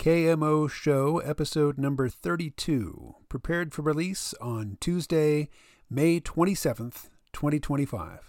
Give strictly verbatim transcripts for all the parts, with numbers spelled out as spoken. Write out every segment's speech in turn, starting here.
K M O Show, episode number thirty-two, prepared for release on Tuesday, May twenty-seventh, twenty twenty-five.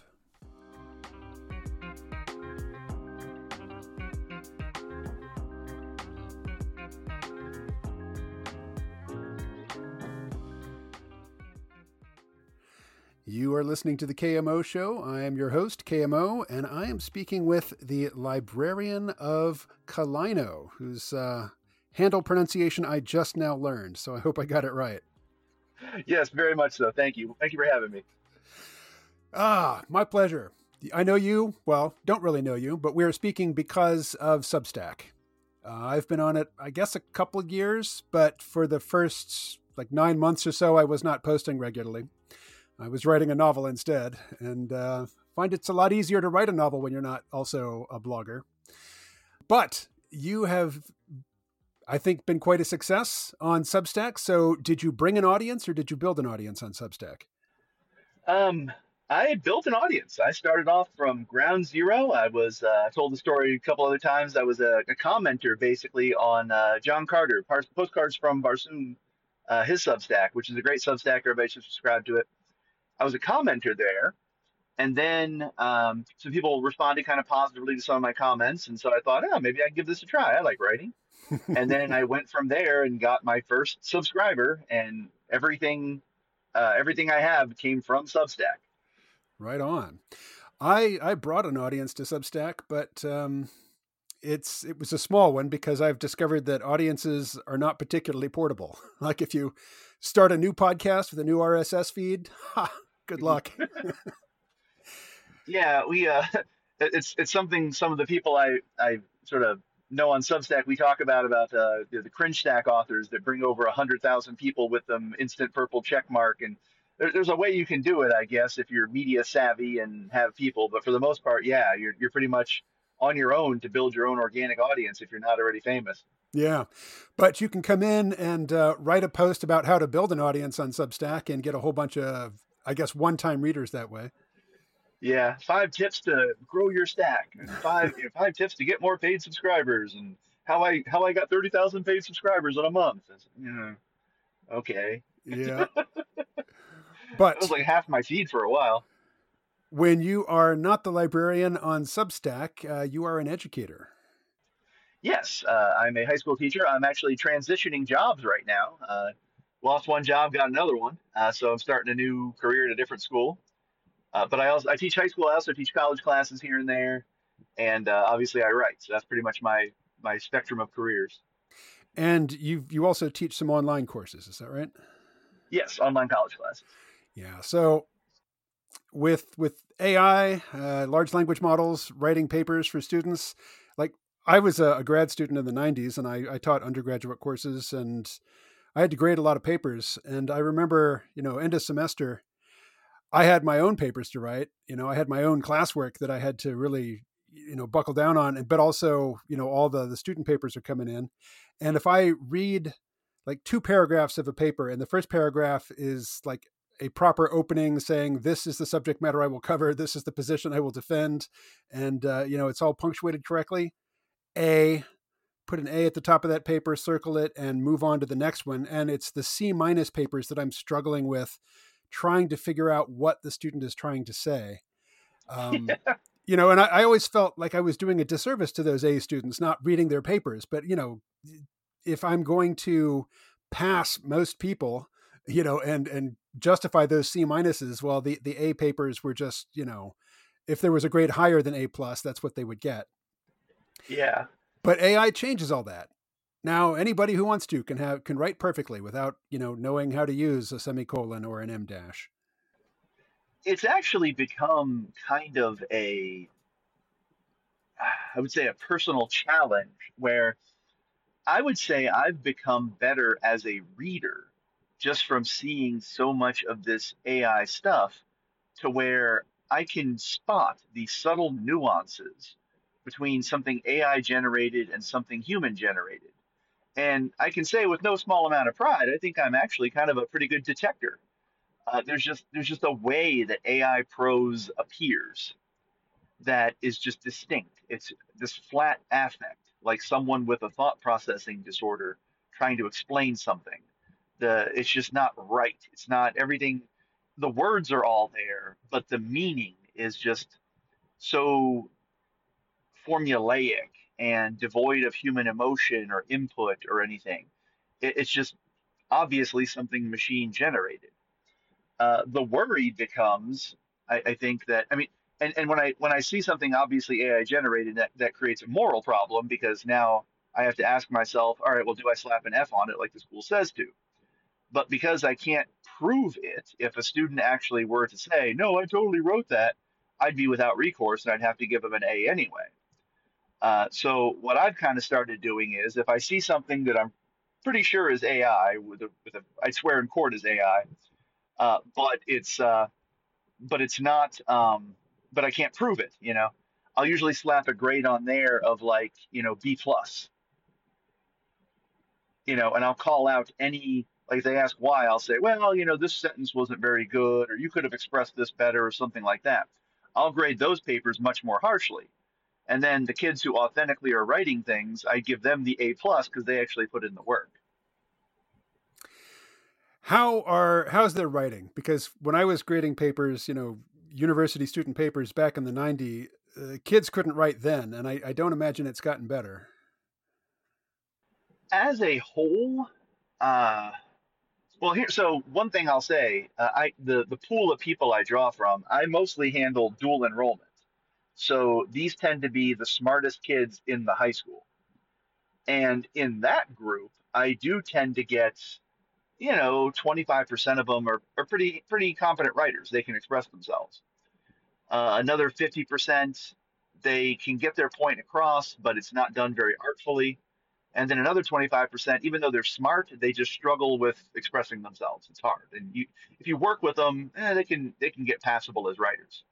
You are listening to the K M O Show. I am your host, K M O, and I am speaking with the librarian of Kalino, whose uh, handle pronunciation I just now learned, so I hope I got it right. Yes, very much so. Thank you. Thank you for having me. Ah, my pleasure. I know you, well, don't really know you, but we are speaking because of Substack. Uh, I've been on it, I guess, a couple of years, but for the first like nine months or so, I was not posting regularly. I was writing a novel instead, and uh, find it's a lot easier to write a novel when you're not also a blogger. But you have, I think, been quite a success on Substack. So did you bring an audience or did you build an audience on Substack? Um, I built an audience. I started off from ground zero. I was, uh, I told the story a couple other times. I was a, a commenter basically on uh, John Carter, Par- Postcards from Barsoom, uh, his Substack, which is a great Substack. Everybody should subscribe to it. I was a commenter there, and then um, some people responded kind of positively to some of my comments, and so I thought, oh, maybe I can give this a try. I like writing, and then I went from there and got my first subscriber, and everything, uh, everything I have came from Substack. Right on. I I brought an audience to Substack, but um, it's it was a small one because I've discovered that audiences are not particularly portable. Like if you start a new podcast with a new R S S feed, ha, good luck. Yeah, we uh, it's it's something some of the people I I sort of know on Substack we talk about about uh, the, the cringe stack authors that bring over a hundred thousand people with them, instant purple check mark, and there, there's a way you can do it, I guess, if you're media savvy and have people. But for the most part, yeah, you're you're pretty much on your own to build your own organic audience if you're not already famous. Yeah, but you can come in and uh, write a post about how to build an audience on Substack and get a whole bunch of, I guess, one-time readers that way. Yeah, five tips to grow your stack, and five you know, five tips to get more paid subscribers, and how I how I got thirty thousand paid subscribers in a month. It's, you know, okay, Yeah, that was but like half my feed for a while. when you are not the librarian on Substack, uh, you are an educator. Yes, uh, I'm a high school teacher. I'm actually transitioning jobs right now. Uh, lost one job, got another one, uh, so I'm starting a new career at a different school. Uh, but I also I teach high school. I also teach college classes here and there, and uh, obviously I write. So that's pretty much my my spectrum of careers. And you you also teach some online courses, is that right? Yes, online college classes. Yeah. So with with A I, uh, large language models, writing papers for students, like I was a, a grad student in the nineties, and I, I taught undergraduate courses, and I had to grade a lot of papers. And I remember, you know, end of semester, I had my own papers to write. You know, I had my own classwork that I had to really, you know, buckle down on. But also, you know, all the the student papers are coming in, and if I read like two paragraphs of a paper, and the first paragraph is like a proper opening saying this is the subject matter I will cover, this is the position I will defend, and uh, you know, it's all punctuated correctly. A Put an A at the top of that paper, circle it, and move on to the next one. And it's the C minus papers that I'm struggling with, trying to figure out what the student is trying to say. Um, you know, and I, I always felt like I was doing a disservice to those A students, not reading their papers. But, you know, if I'm going to pass most people, you know, and, and justify those C minuses, well, the, the A papers were just, you know, if there was a grade higher than A plus, that's what they would get. Yeah. But A I changes all that. Now, anybody who wants to can have can write perfectly without, you know, knowing how to use a semicolon or an em dash. It's actually become kind of a, I would say, a personal challenge where I would say I've become better as a reader just from seeing so much of this A I stuff to where I can spot the subtle nuances between something A I generated and something human generated. And I can say with no small amount of pride, I think I'm actually kind of a pretty good detector. Uh, there's just there's just a way that A I prose appears that is just distinct. It's this flat affect. like someone with a thought processing disorder trying to explain something. The it's just not right. It's not everything. The words are all there, but the meaning is just so formulaic and devoid of human emotion or input or anything. It, it's just obviously something machine generated. Uh, the worry becomes, I, I think that, I mean, and, and when I when I see something obviously A I generated, that, that creates a moral problem because now I have to ask myself, all right, well, do I slap an F on it like the school says to? But because I can't prove it, if a student actually were to say, no, I totally wrote that, I'd be without recourse and I'd have to give them an A anyway. Uh, so what I've kind of started doing is if I see something that I'm pretty sure is A I, with a, with a, I swear in court is A I, uh, but it's uh, but it's not, um, but I can't prove it, you know. I'll usually slap a grade on there of like, you know, B plus, you know, and I'll call out any, like if they ask why, I'll say, well, you know, this sentence wasn't very good, or you could have expressed this better, or something like that. I'll grade those papers much more harshly. And then the kids who authentically are writing things, I give them the A plus because they actually put in the work. How are how's their writing? Because when I was grading papers, you know, university student papers back in the nineties, uh, kids couldn't write then, and I, I don't imagine it's gotten better. As a whole, uh, well, here, so one thing I'll say, uh, I the the pool of people I draw from, I mostly handle dual enrollment. So these tend to be the smartest kids in the high school. And in that group, I do tend to get, you know, twenty-five percent of them are, are pretty pretty competent writers. They can express themselves. Uh, another fifty percent, they can get their point across, but it's not done very artfully. And then another twenty-five percent, even though they're smart, they just struggle with expressing themselves. It's hard. And you, if you work with them, eh, they can they can get passable as writers.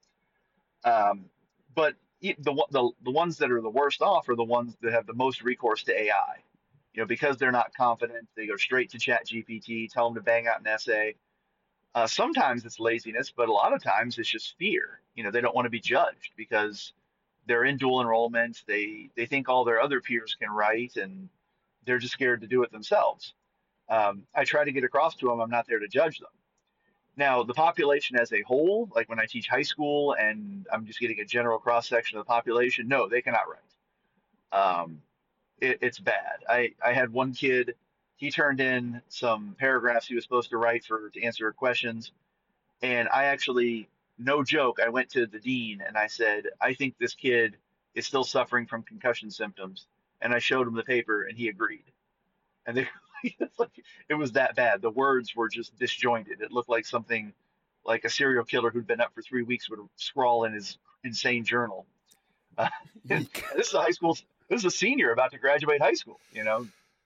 Um, but the, the the ones that are the worst off are the ones that have the most recourse to A I. You know, because they're not confident, they go straight to Chat G P T, tell them to bang out an essay. Uh, sometimes it's laziness, but a lot of times it's just fear. You know, they don't want to be judged because they're in dual enrollment. They they think all their other peers can write, and they're just scared to do it themselves. Um, I try to get across to them I'm not there to judge them. Now, the population as a whole, like when I teach high school and I'm just getting a general cross section of the population, no, they cannot write. Um, it, it's bad. I, I had one kid, he turned in some paragraphs he was supposed to write for to answer questions, and I actually, no joke, I went to the dean and I said, I think this kid is still suffering from concussion symptoms, and I showed him the paper and he agreed. And they it's like it was that bad. The words were just disjointed. It looked like something like a serial killer who'd been up for three weeks would scrawl in his insane journal. Uh, and Eek. this is a high school. This is a senior about to graduate high school. You know.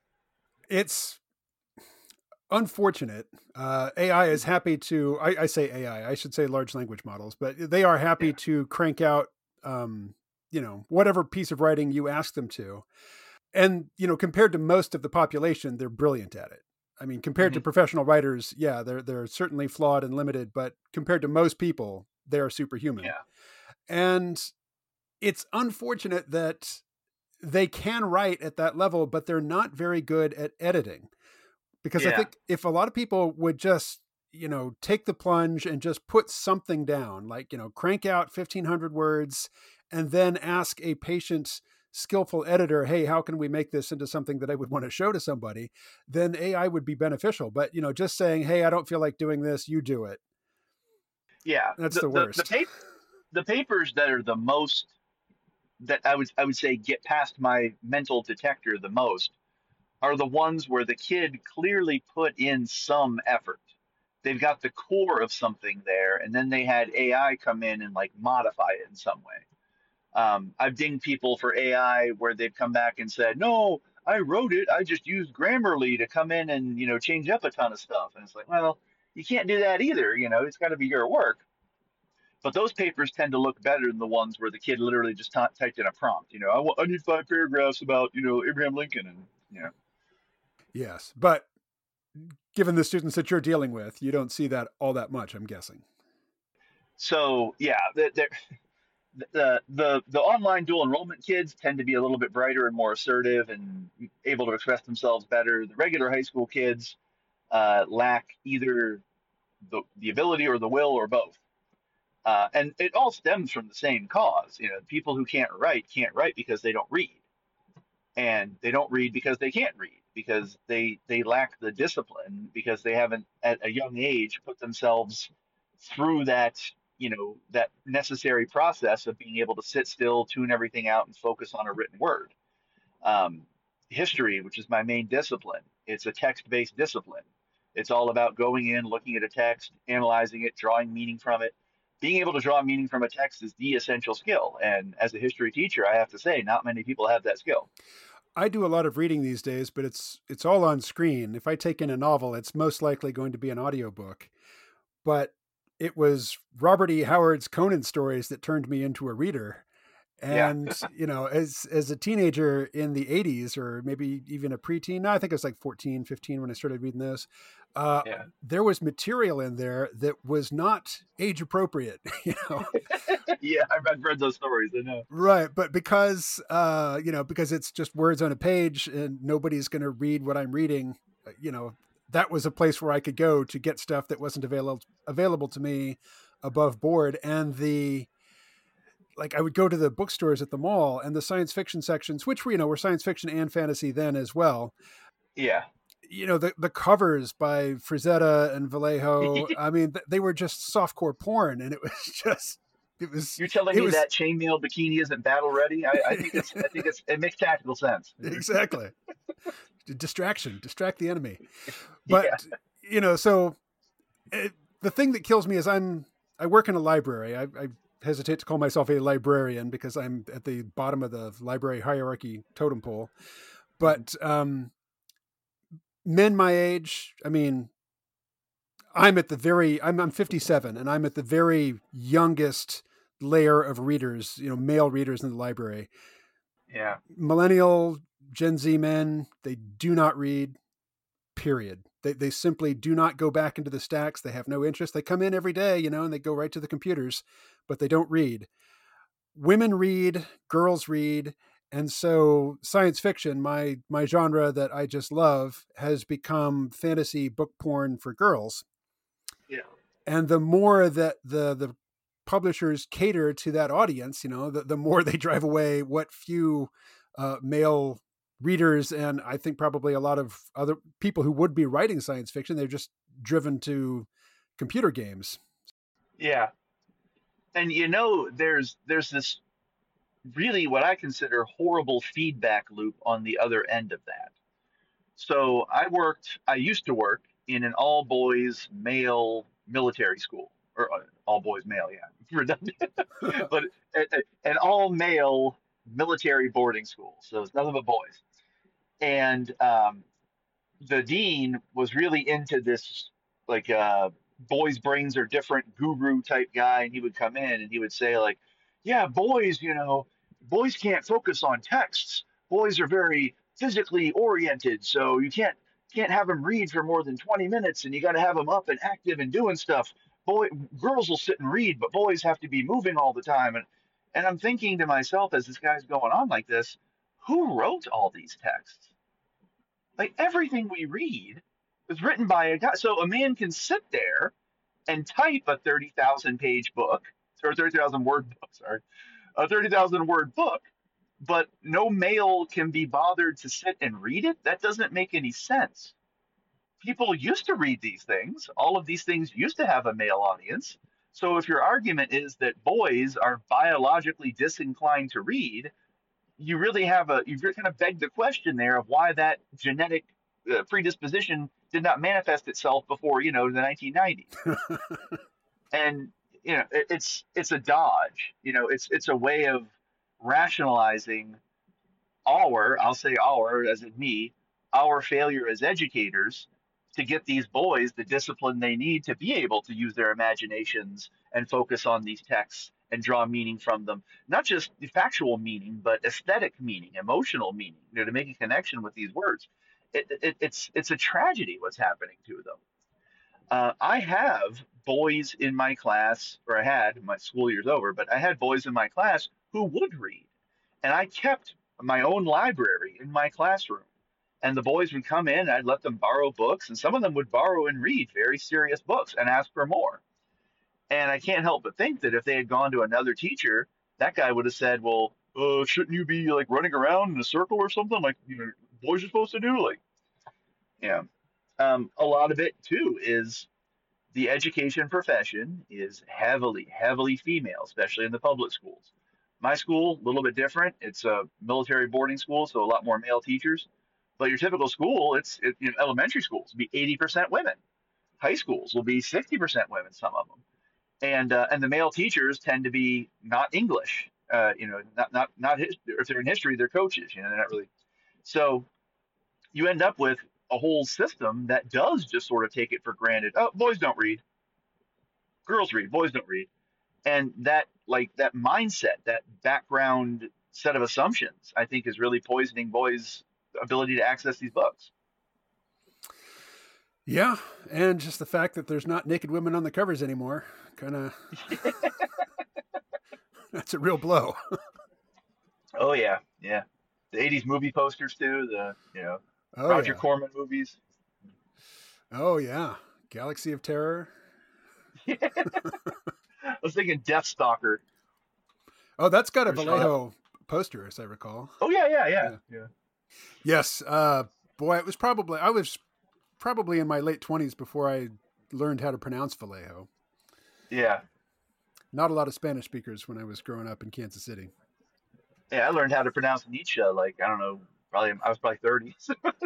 It's unfortunate. Uh, A I is happy to, I, I say A I, I should say large language models, but they are happy Yeah. to crank out, um, you know, whatever piece of writing you ask them to. And, you know, compared to most of the population, they're brilliant at it. I mean, compared to Hmm. professional writers, yeah, they're, they're certainly flawed and limited, but compared to most people, they are superhuman. Yeah. And it's unfortunate that they can write at that level, but they're not very good at editing. Because I Yeah. think if a lot of people would just, you know, take the plunge and just put something down, like, you know, crank out fifteen hundred words and then ask a patient, skillful editor, hey, how can we make this into something that I would want to show to somebody? Then A I would be beneficial. But, you know, just saying, hey, I don't feel like doing this, you do it. Yeah. That's The the the the, worst. pap- the papers that are the most that I would I would say get past my mental detector the most are the ones where the kid clearly put in some effort. They've got the core of something there, and then they had A I come in and like modify it in some way. Um, I've dinged people for A I where they've come back and said, "No, I wrote it. I just used Grammarly to come in and you know change up a ton of stuff." And it's like, well, you can't do that either. You know, it's got to be your work. But those papers tend to look better than the ones where the kid literally just ty typed in a prompt. You know, I, wa- I need five paragraphs about you know Abraham Lincoln, and you know, Yes. But given the students that you're dealing with, you don't see that all that much, I'm guessing. so yeah, th- there the the the online dual enrollment kids tend to be a little bit brighter and more assertive and able to express themselves better. The regular high school kids uh, lack either the the ability or the will or both. Uh, and it all stems from the same cause. You know, people who can't write can't write because they don't read, and they don't read because they can't read because they they lack the discipline because they haven't at a young age put themselves through that you know that necessary process of being able to sit still, tune everything out, and focus on a written word. um, History, which is my main discipline, it's a text-based discipline. It's all about going in, looking at a text, analyzing it, drawing meaning from it. Being able to draw meaning from a text is the essential skill. And as a history teacher, I have to say, not many people have that skill. I do a lot of reading these days, but it's it's all on screen. If I take in a novel, it's most likely going to be an audiobook. But it was Robert E. Howard's Conan stories that turned me into a reader. Yeah, And, you know, as as a teenager in the eighties, or maybe even a preteen, no, I think it was like fourteen, fifteen when I started reading those, uh, yeah, there was material in there that was not age appropriate, you know. yeah. I've, I've read those stories. I know. Right, but because uh, you know, because it's just words on a page and nobody's going to read what I'm reading, uh, you know, that was a place where I could go to get stuff that wasn't available available to me above board. And the like I would go to the bookstores at the mall, and the science fiction sections, which were, you know, were science fiction and fantasy then as well. Yeah. You know, the the covers by Frazetta and Vallejo, I mean, they were just softcore porn, and it was just it was You're telling it me was that chainmail bikini isn't battle ready? I, I think it's I think it's it makes tactical sense. exactly distraction, distract the enemy. Yeah. But you know, so it, the thing that kills me is I'm I work in a library. I, I hesitate to call myself a librarian because I'm at the bottom of the library hierarchy totem pole. Mhm. But um, men my age, I mean, I'm at the very I'm I'm fifty-seven, and I'm at the very youngest layer of readers, you know, male readers in the library. Yeah. Millennial Gen Z men, they do not read, period. They, they simply do not go back into the stacks. They have no interest. They come in every day, you know, and they go right to the computers, but they don't read. Women read, girls read. And so science fiction, my my genre that I just love, has become fantasy book porn for girls. Yeah. And the more that the the publishers cater to that audience, you know, the, the more they drive away what few uh, male readers, and I think probably a lot of other people who would be writing science fiction, they're just driven to computer games. Yeah. And you know, there's there's this really what I consider horrible feedback loop on the other end of that. So I worked, I used to work in an all boys male military school, or uh, all boys male, yeah, redundant, but a- a- an all male military boarding school. So it's nothing but boys. And um, the dean was really into this, like, uh, boys' brains are different guru type guy. And he would come in and he would say, like, yeah, boys, you know, boys can't focus on texts. Boys are very physically oriented. So you can't can't have them read for more than twenty minutes, and you got to have them up and active and doing stuff. Boy, girls will sit and read, but boys have to be moving all the time. And and I'm thinking to myself as this guy's going on like this, who wrote all these texts? Like everything we read was written by a guy. So a man can sit there and type a thirty thousand page book, or thirty thousand word book, sorry, a thirty thousand word book, but no male can be bothered to sit and read it. That doesn't make any sense. People used to read these things. All of these things used to have a male audience. So if your argument is that boys are biologically disinclined to read, you really have a you've kind of begged the question there of why that genetic uh, predisposition did not manifest itself before you know the nineteen nineties. And you know it, it's it's a dodge. You know it's it's a way of rationalizing our I'll say our as in me our failure as educators to get these boys the discipline they need to be able to use their imaginations and focus on these texts and draw meaning from them, not just the factual meaning but aesthetic meaning, emotional meaning, you know, to make a connection with these words. It, it, it's it's a tragedy what's happening to them. Uh, I have boys in my class, or I had, my school year's over, but I had boys in my class who would read. And I kept my own library in my classroom. And the boys would come in, I'd let them borrow books, and some of them would borrow and read very serious books and ask for more. And I can't help but think that if they had gone to another teacher, that guy would have said, "Well, uh, shouldn't you be like running around in a circle or something like you know boys are supposed to do?" Like, yeah. Um, a lot of it too is the education profession is heavily, heavily female, especially in the public schools. My school, a little bit different. It's a military boarding school, so a lot more male teachers. But your typical school, it's it, you know, elementary schools will be eighty percent women. High schools will be sixty percent women, some of them. And uh, and the male teachers tend to be not English. Uh, you know, not not not his, if they're in history, they're coaches. You know, they're not really. So you end up with a whole system that does just sort of take it for granted. Oh, boys don't read, girls read, boys don't read, and that like that mindset, that background set of assumptions, I think is really poisoning boys' ability to access these books. Yeah, and just the fact that there's not naked women on the covers anymore, kind of that's a real blow. Oh yeah, yeah. The eighties movie posters too. The you know Oh Roger yeah. Corman movies. Oh yeah. Galaxy of Terror. I was thinking Deathstalker Oh, that's got a for Sean. Vallejo poster, as I recall. Oh yeah, yeah, yeah, Yeah. yeah, Yes. Uh, boy, it was probably I was probably in my late twenties before I learned how to pronounce Vallejo. yeah. Not a lot of Spanish speakers when I was growing up in Kansas City. Yeah, I learned how to pronounce Nietzsche. Like I don't know, probably I was probably thirty.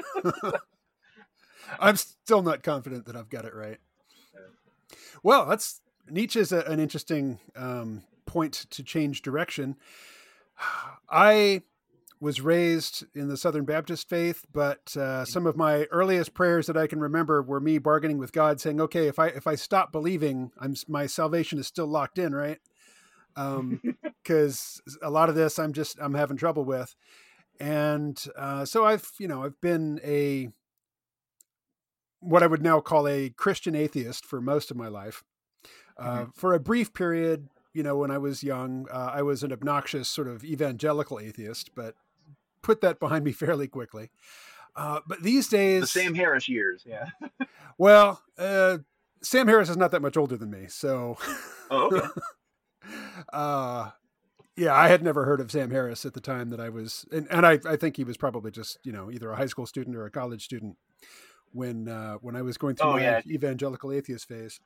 I'm still not confident that I've got it right. Well, that's Nietzsche's a, an interesting um, point to change direction. I was raised in the Southern Baptist faith, but uh, some of my earliest prayers that I can remember were me bargaining with God, saying, "Okay, if I if I stop believing, I'm my salvation is still locked in, right?" Because um, a lot of this I'm just I'm having trouble with, and uh, so I've you know I've been a what I would now call a Christian atheist for most of my life. Uh, Mhm. for a brief period, you know, when I was young, uh, I was an obnoxious sort of evangelical atheist, but put that behind me fairly quickly. Uh, but these The days, Sam Harris years. Yeah. well, uh, Sam Harris is not that much older than me, so Oh, okay. uh, yeah, I had never heard of Sam Harris at the time that I was, and, and I, I think he was probably just you know either a high school student or a college student when uh, when I was going through Oh my yeah. evangelical atheist phase.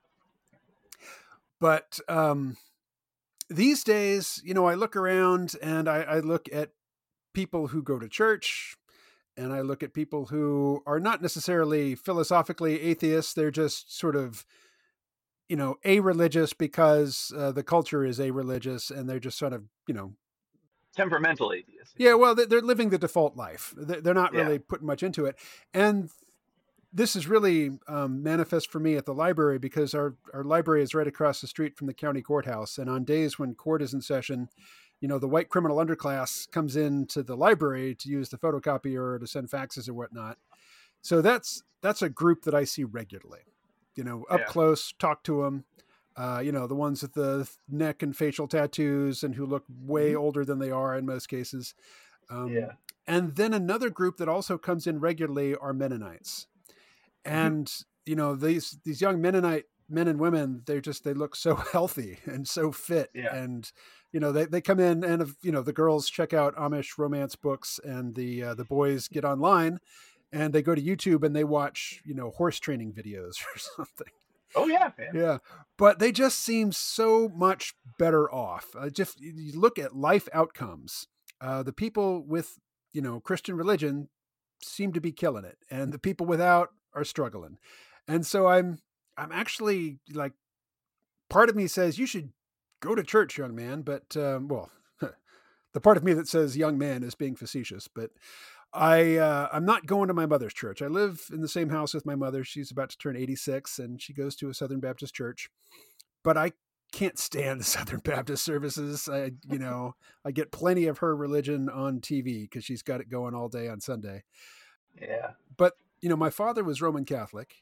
But um, these days, you know, I look around and I, I look at people who go to church and I look at people who are not necessarily philosophically atheists. They're just sort of, you know, a religious because uh, the culture is a religious and they're just sort of, you know, Temperamental atheist. yeah, well, they're living the default life. They're not Yeah. really putting much into it. And this is really um, manifest for me at the library because our, our library is right across the street from the county courthouse. And on days when court is in session, you know, the white criminal underclass comes into the library to use the photocopier or to send faxes or whatnot. So that's that's a group that I see regularly, you know, up Yeah. close, talk to them. Uh, you know, the ones with the neck and facial tattoos and who look way Hmm. older than they are in most cases. Yeah. Um, and then another group that also comes in regularly are Mennonites. Hmm. And you know these these young Mennonite men and women, they're just they look so healthy and so fit, Yeah. and you know they, they come in and you know the girls check out Amish romance books and the uh, the boys get online and they go to YouTube and they watch you know horse training videos or something. Oh yeah. Yeah. Yeah, but they just seem so much better off. Uh, just you look at life outcomes. Uh, the people with you know Christian religion seem to be killing it, and the people without are struggling. And so I'm I'm actually like part of me says you should go to church, young man. But um, well, the part of me that says young man is being facetious. But I uh, I'm not going to my mother's church. I live in the same house with my mother. She's about to turn eighty-six, and she goes to a Southern Baptist church. But I can't stand the Southern Baptist services. I you know I get plenty of her religion on T V because she's got it going all day on Sunday. Yeah. But you know, my father was Roman Catholic,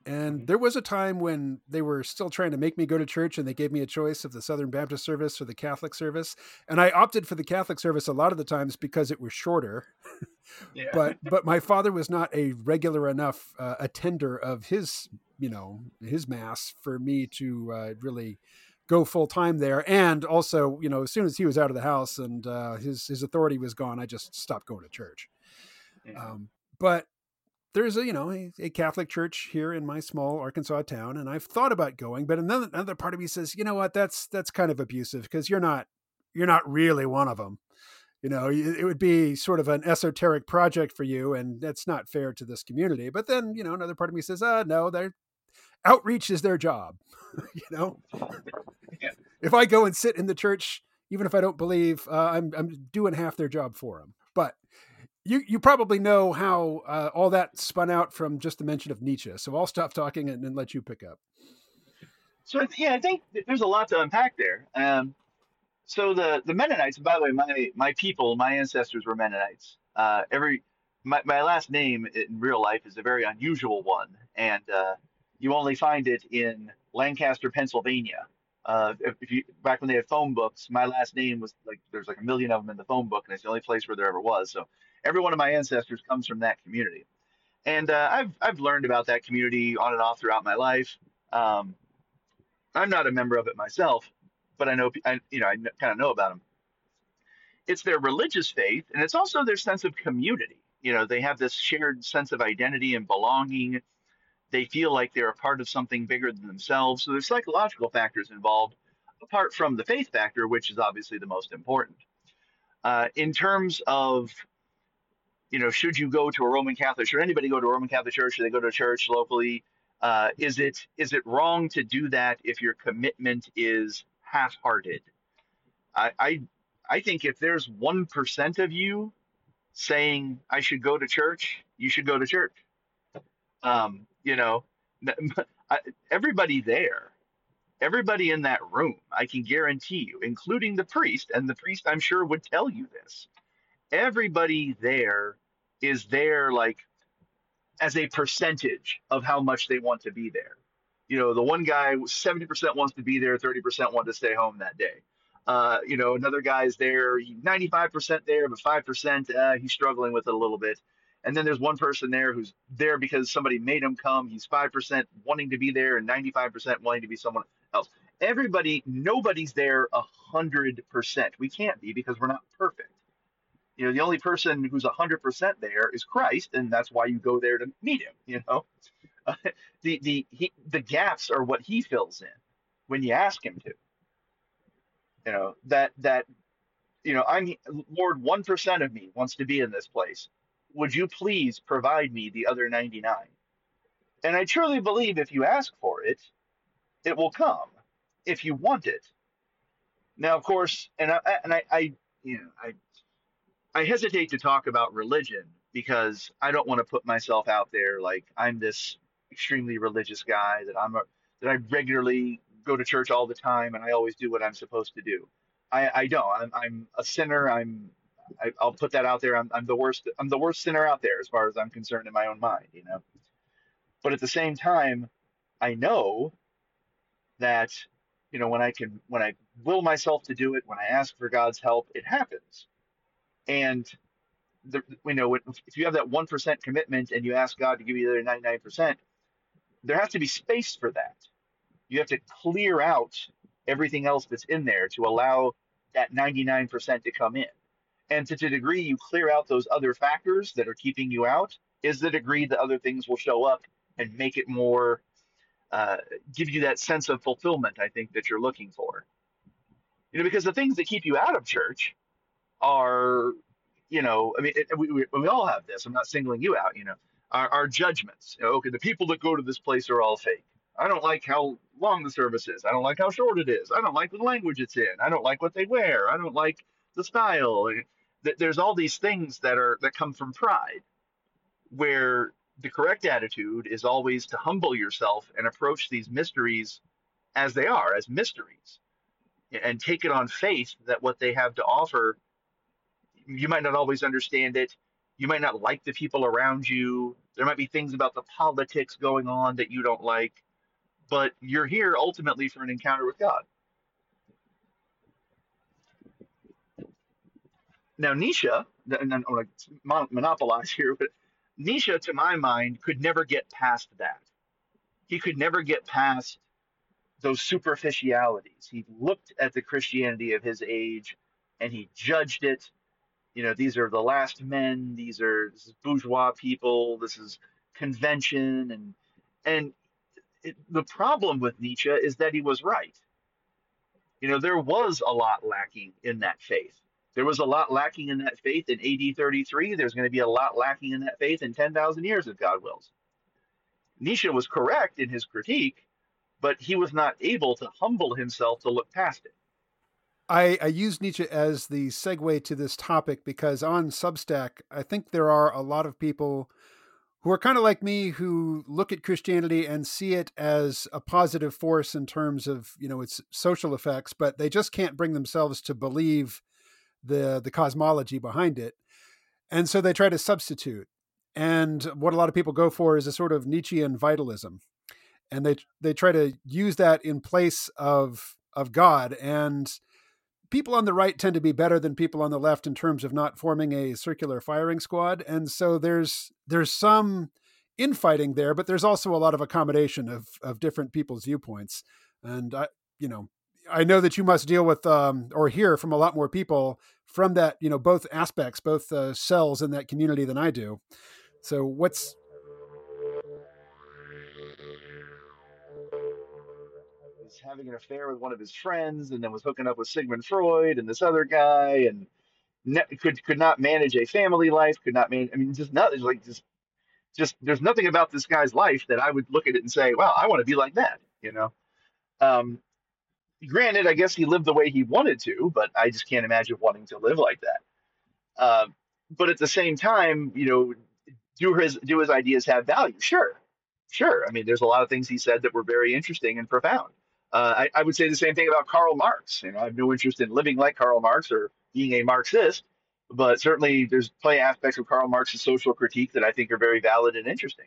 And Mhm. there was a time when they were still trying to make me go to church, and they gave me a choice of the Southern Baptist service or the Catholic service. And I opted for the Catholic service a lot of the times because it was shorter. Yeah. But but my father was not a regular enough uh, attender of his, you know, his mass for me to uh, really go full time there. And also, you know, as soon as he was out of the house and uh, his his authority was gone, I just stopped going to church. Yeah. Um, but there's a, you know, a, a Catholic church here in my small Arkansas town, and I've thought about going, but another another part of me says, you know what, that's that's kind of abusive because you're not you're not really one of them. You know, it would be sort of an esoteric project for you, and that's not fair to this community. But then, you know, another part of me says, ah, no, their outreach is their job. You know, Yeah. if I go and sit in the church, even if I don't believe, uh, I'm I'm doing half their job for them. But you you probably know how uh, all that spun out from just the mention of Nietzsche. So I'll stop talking and, and let you pick up. So yeah, I think there's a lot to unpack there. Um, so the the Mennonites, by the way, my my people, my ancestors were Mennonites. Uh, every my, my last name in real life is a very unusual one, and uh, you only find it in Lancaster, Pennsylvania. Uh, if, if you back when they had phone books, my last name was like there's like a million of them in the phone book, and it's the only place where there ever was. So every one of my ancestors comes from that community, and uh, I've I've learned about that community on and off throughout my life. Um, I'm not a member of it myself, but I know I, you know I kind of know about them. It's their religious faith, and it's also their sense of community. You know, they have this shared sense of identity and belonging. They feel like they're a part of something bigger than themselves. So there's psychological factors involved, apart from the faith factor, which is obviously the most important. Uh, in terms of, you know, should you go to a Roman Catholic? Should anybody go to a Roman Catholic church? Should they go to a church locally? Uh, is it is it wrong to do that if your commitment is half-hearted? I, I I think if there's one percent of you saying I should go to church, you should go to church. Um, you know, I, everybody there, everybody in that room, I can guarantee you, including the priest, and the priest I'm sure would tell you this. Everybody there is there like as a percentage of how much they want to be there. You know, the one guy seventy percent wants to be there, thirty percent want to stay home that day. Uh, you know, another guy's there, ninety-five percent there, but five percent uh, he's struggling with it a little bit. And then there's one person there who's there because somebody made him come. He's five percent wanting to be there and ninety-five percent wanting to be someone else. Everybody, nobody's there one hundred percent. We can't be because we're not perfect. You know, the only person who's one hundred percent there is Christ, and that's why you go there to meet him, you know. Uh, the the he, the gaps are what he fills in when you ask him to. You know, that that you know, I'm Lord, one percent of me wants to be in this place. Would you please provide me the other ninety-nine? And I truly believe if you ask for it, it will come if you want it. Now, of course, and I and I, I you know, I I hesitate to talk about religion because I don't want to put myself out there like I'm this extremely religious guy that I'm a that I regularly go to church all the time and I always do what I'm supposed to do. I, I don't. I'm, I'm a sinner. I'm I, I'll put that out there. I'm, I'm the worst. I'm the worst sinner out there as far as I'm concerned in my own mind, you know. But at the same time, I know that you know when I can when I will myself to do it, when I ask for God's help, it happens. And the, you know, if you have that one percent commitment and you ask God to give you the other ninety-nine percent, there has to be space for that. You have to clear out everything else that's in there to allow that ninety-nine percent to come in. And to the degree you clear out those other factors that are keeping you out, is the degree that other things will show up and make it more, uh, give you that sense of fulfillment, I think, that you're looking for. You know, because the things that keep you out of church are, you know, I mean, it, we, we, we all have this. I'm not singling you out, you know, our, our judgments. You know, okay, the people that go to this place are all fake. I don't like how long the service is. I don't like how short it is. I don't like the language it's in. I don't like what they wear. I don't like the style. There's all these things that are that come from pride, where the correct attitude is always to humble yourself and approach these mysteries as they are, as mysteries, and take it on faith that what they have to offer, you might not always understand it. You might not like the people around you. There might be things about the politics going on that you don't like, but you're here ultimately for an encounter with God. Now, Nietzsche, and I'm going to monopolize here, but Nietzsche, to my mind, could never get past that. He could never get past those superficialities. He looked at the Christianity of his age and he judged it. You know, these are the last men, these are this is bourgeois people, this is convention, and and it, the problem with Nietzsche is that he was right. You know, there was a lot lacking in that faith. There was a lot lacking in that faith in A D thirty-three. There's going to be a lot lacking in that faith in ten thousand years, if God wills. Nietzsche was correct in his critique, but he was not able to humble himself to look past it. I, I use Nietzsche as the segue to this topic because on Substack, I think there are a lot of people who are kind of like me who look at Christianity and see it as a positive force in terms of, you know, its social effects, but they just can't bring themselves to believe the the cosmology behind it. And so they try to substitute. And what a lot of people go for is a sort of Nietzschean vitalism. And they they try to use that in place of of God. And people on the right tend to be better than people on the left in terms of not forming a circular firing squad. And so there's there's some infighting there, but there's also a lot of accommodation of of different people's viewpoints. And I, you know, I know that you must deal with um, or hear from a lot more people from that, you know, both aspects, both uh, cells in that community than I do. So what's was having an affair with one of his friends, and then was hooking up with Sigmund Freud and this other guy, and ne- could could not manage a family life. Could not manage. I mean, just not like just just. There's nothing about this guy's life that I would look at it and say, "Wow, I want to be like that." You know. Um, Granted, I guess he lived the way he wanted to, but I just can't imagine wanting to live like that. Um, but at the same time, you know, do his do his ideas have value? Sure, sure. I mean, there's a lot of things he said that were very interesting and profound. Uh, I, I would say the same thing about Karl Marx. You know, I have no interest in living like Karl Marx or being a Marxist, but certainly there's plenty of aspects of Karl Marx's social critique that I think are very valid and interesting.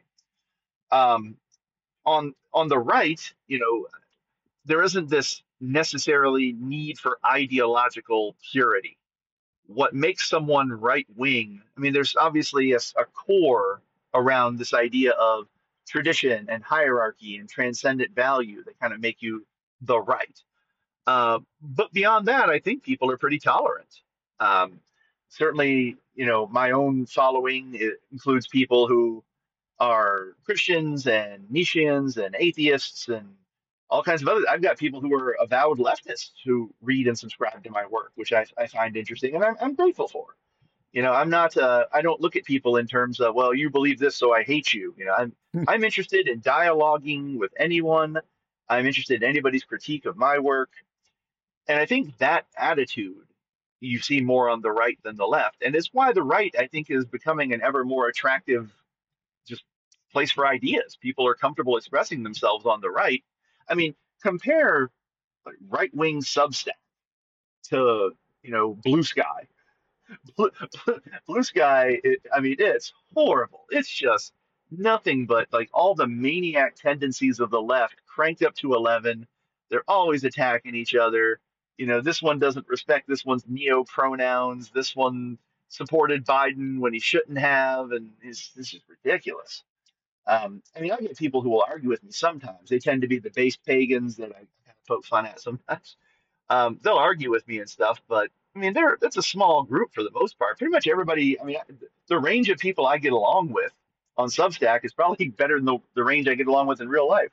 Um, on on the right, you know, there isn't this necessarily need for ideological purity. What makes someone right wing? I mean, there's obviously a, a core around this idea of tradition and hierarchy and transcendent value that kind of make you the right. Uh, but beyond that, I think people are pretty tolerant. Um, Certainly, you know, my own following it includes people who are Christians and Nietzscheans and atheists and all kinds of other. I've got people who are avowed leftists who read and subscribe to my work, which I, I find interesting and I'm, I'm grateful for. You know, I'm not. Uh, I don't look at people in terms of, well, you believe this, so I hate you. You know, I'm I'm interested in dialoguing with anyone. I'm interested in anybody's critique of my work, and I think that attitude you see more on the right than the left, and it's why the right, I think, is becoming an ever more attractive just place for ideas. People are comfortable expressing themselves on the right. I mean, compare like, right wing Substack to you know Blue Sky. Blue, Blue Sky. It, I mean, it's horrible. It's just nothing but like all the maniac tendencies of the left cranked up to eleven. They're always attacking each other. You know, this one doesn't respect this one's neo pronouns. This one supported Biden when he shouldn't have, and it's this is ridiculous. Um, I mean, I get people who will argue with me sometimes. They tend to be the base pagans that I kind of poke fun at sometimes. Um, they'll argue with me and stuff, but I mean, they're that's a small group for the most part. Pretty much everybody. I mean, the range of people I get along with on Substack is probably better than the, the range I get along with in real life.